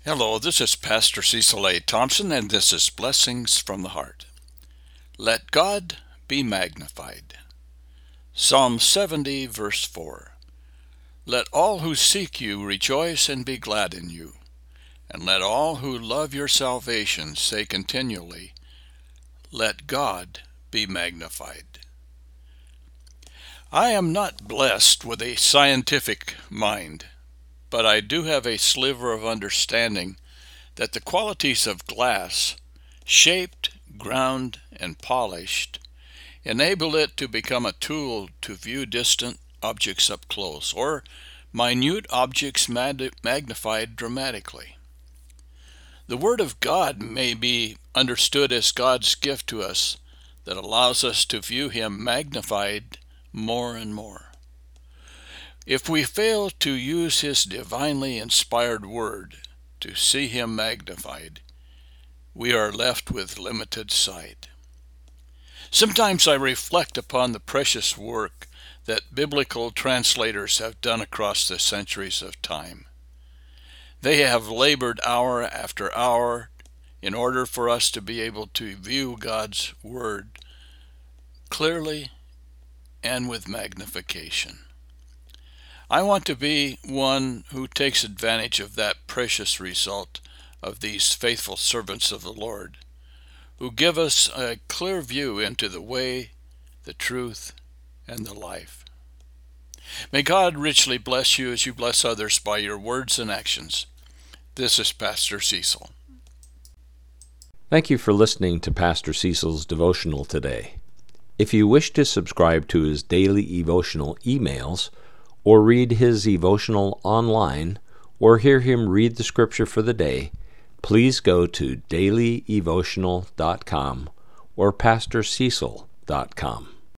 Hello, this is Pastor Cecil A. Thompson, and this is Blessings from the Heart. Let God be magnified. Psalm 70, verse 4. Let all who seek you rejoice and be glad in you, and let all who love your salvation say continually, Let God be magnified. I am not blessed with a scientific mind, but I do have a sliver of understanding that the qualities of glass, shaped, ground, and polished, enable it to become a tool to view distant objects up close, or minute objects magnified dramatically. The Word of God may be understood as God's gift to us that allows us to view Him magnified more and more. If we fail to use His divinely inspired Word to see Him magnified, we are left with limited sight. Sometimes I reflect upon the precious work that biblical translators have done across the centuries of time. They have labored hour after hour in order for us to be able to view God's Word clearly and with magnification. I want to be one who takes advantage of that precious result of these faithful servants of the Lord, who give us a clear view into the way, the truth, and the life. May God richly bless you as you bless others by your words and actions. This is Pastor Cecil. Thank you for listening to Pastor Cecil's devotional today. If you wish to subscribe to his daily devotional emails, or read his devotional online, or hear him read the scripture for the day, please go to dailydevotional.com or pastorcecil.com.